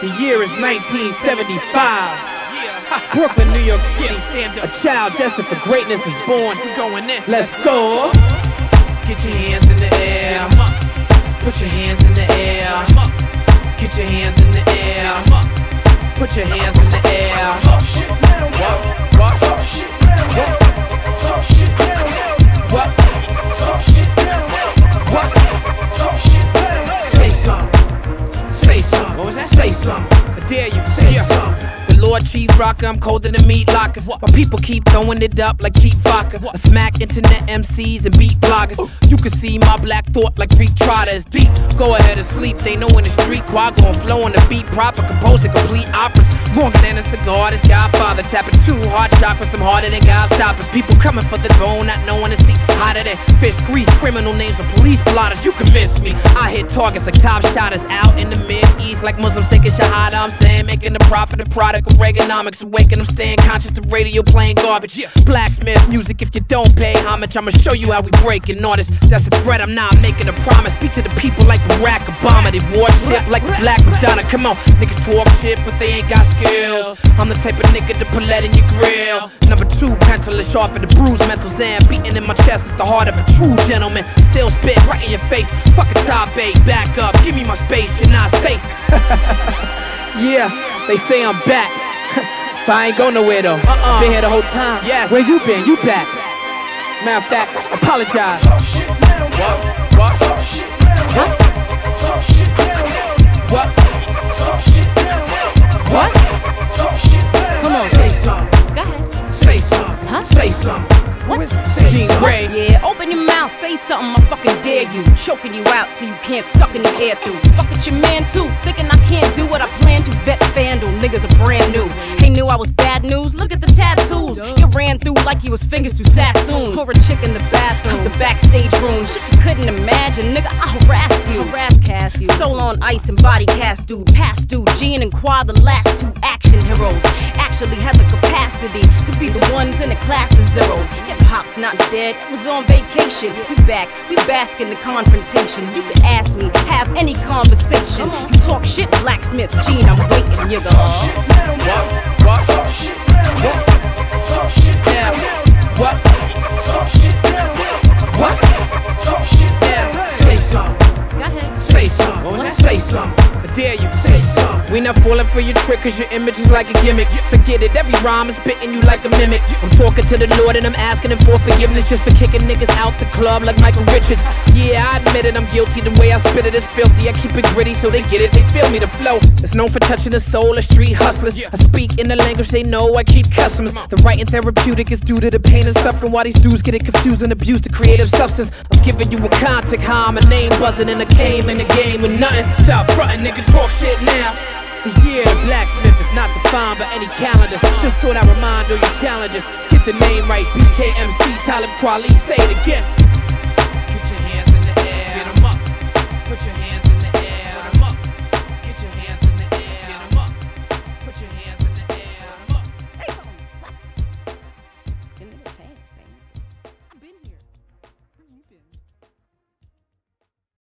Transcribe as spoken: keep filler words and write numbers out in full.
The year is nineteen seventy-five. Brooklyn, New York City. A child destined for greatness is born. Let's go. Get your hands in the air. Put your hands in the air. Get your hands in the air. Put your hands in the air. Talk shit now. What? What? Talk shit now. What? Talk shit now. What? Talk shit now. What? Talk shit now. Say something. Say something. What was that? Say something. I dare you. Say something. Lord Chief Rocker, I'm colder than meat lockers. My people keep throwing it up like cheap vodka. I smack internet M Cs and beat bloggers. You can see my black thought like Greek trotter is deep. Go ahead and sleep, they know in the street. Quad gon' flow on the beat, proper, composing complete operas. Longer than a cigar, this Godfather. Tapping two hard chakras, some harder than Gobstoppers. People coming for the throne, not knowing the seat. Hotter than fish grease, criminal names of police blotters. You can miss me. I hit targets like top shotters out in the Mid-East. Like Muslims taking Shahada, I'm saying, making the profit a product. Reaganomics awaken, I'm staying conscious. The radio playing garbage. Blacksmith music, if you don't pay homage, I'ma show you how we break an artist. That's a threat, I'm not making a promise. Speak to the people like Barack Obama. They worship like the Black Madonna. Come on, niggas talk shit, but they ain't got skills. I'm the type of nigga to put lead in your grill. Number two, pencil is sharp and the bruise mental zan. Beating in my chest is the heart of a true gentleman. Still spit right in your face. Fuck a top bait, back up, give me my space, you're not safe. Yeah, they say I'm back. But I ain't go nowhere though. Uh-uh. Been here the whole time. Yes. Where you been? You back. Matter of fact, apologize. Talk shit now. What? What? Talk shit now. What? Talk shit now. What? Talk shit now. What? Talk shit now. Come on. Say something. Go ahead. Say something. Huh? Say something. What? Say Jean Grey. Yeah, open your mouth, say something, I fucking dare you. Choking you out till you can't suck in the air through. Fuck with your man too, thinking I can't do what I plan to. Vet Vandal, niggas are brand new. He knew I was bad news, look at the tattoos. You ran through like he was fingers through Sassoon. Or a chick in the bathroom, the backstage room. Shit you couldn't imagine, nigga, I harass you. Harass cast you. Soul on ice and body cast dude. Past dude, Gene and Quad, the last two action heroes. Actually had the capacity to be the ones in the class of zeros. Hip-hop's not dead, it was on vacation. We back, we bask in the confrontation. You can ask me, have any conversation. You talk shit, Blacksmith, Gene, I'm waiting, you go. Talk shit now. What? What? Talk shit now. What? Talk shit now. What? Talk shit now. What? Talk shit now. Say something. Go ahead. Say something. What was that? Say something. I dare you. Say something. We not falling for your trick, cause your image is like a gimmick. Forget it, every rhyme is spitting you like a mimic. I'm talking to the Lord and I'm asking him for forgiveness, just for kicking niggas out the club like Michael Richards. Yeah, I admit it, I'm guilty. The way I spit it is filthy. I keep it gritty so they get it, they feel me. The flow is known for touching the soul of street hustlers. I speak in the language they know, I keep customers. The writing therapeutic is due to the pain and suffering, while these dudes get it confused and abuse the creative substance. I'm giving you a contact, how my name buzzing, and I came in the game with nothing. Stop frontin', nigga, talk shit now. The year of Blacksmith is not defined by any calendar. Just thought I'd remind all you challenges. Get the name right, B K M C, Talib Kweli, say it again.